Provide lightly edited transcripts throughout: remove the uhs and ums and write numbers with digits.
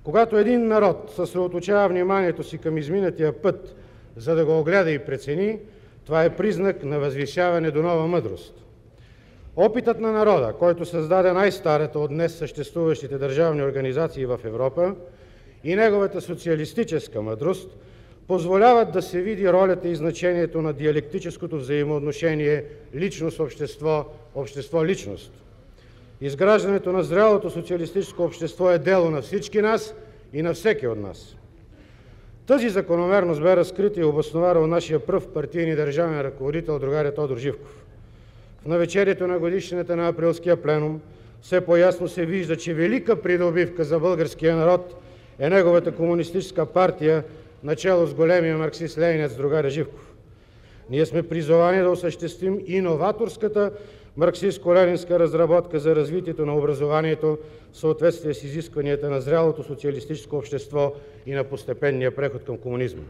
Когато един народ съсредоточава вниманието си към изминатия път, за да го огледа и прецени, това е признак на възвисяване до нова мъдрост. Опитът на народа, който създаде най-старата от днес съществуващите държавни организации в Европа, и неговата социалистическа мъдрост позволяват да се види ролята и значението на диалектическото взаимоотношение личност-общество, общество-личност. Изграждането на зрялото социалистическо общество е дело на всички нас и на всеки от нас. Тази закономерност бе разкрита и обоснована от нашия пръв партийен и държавен ръководител другаря Тодор Живков. В навечерието на годишнината на Априлския пленум все по-ясно се вижда, че велика придобивка за българския народ е неговата комунистическа партия, начело с големия марксист-ленинец другаря Живков. Ние сме призовани да осъществим иноваторската марксистско-ленинска разработка за развитието на образованието в съответствие с изискванията на зрялото социалистическо общество и на постепенния преход към комунизма.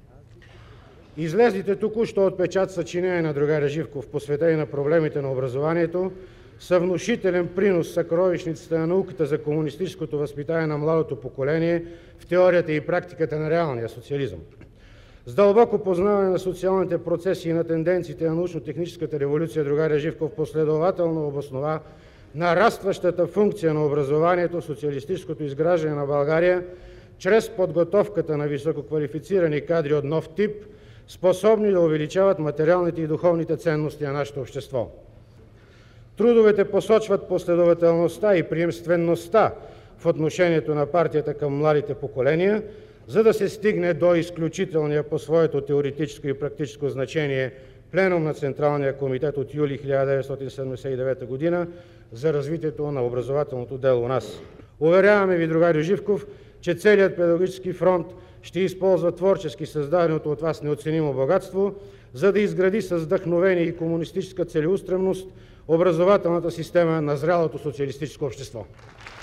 Излезлите току-що от печат съчинения на другаря Живков, посветени на проблемите на образованието, са внушителен принос в съкровищницата на науката за комунистическото възпитание на младото поколение в теорията и практиката на реалния социализъм. С дълбоко познаване на социалните процеси и на тенденциите на научно-техническата революция другаря Живков последователно обоснова нарастващата функция на образованието в социалистическото изграждане на България чрез подготовката на висококвалифицирани кадри от нов тип, способни да увеличават материалните и духовните ценности на нашето общество. Трудовете посочват последователността и приемствеността в отношението на партията към младите поколения, за да се стигне до изключителния по своето теоретическо и практическо значение пленум на Централния комитет от юли 1979 г. за развитието на образователното дело у нас. Уверяваме ви, другарю Живков, че целият педагогически фронт ще използва творчески създаденото от вас неоценимо богатство, за да изгради с вдъхновение и комунистическа целеустремност образователната система на зрялото социалистическо общество.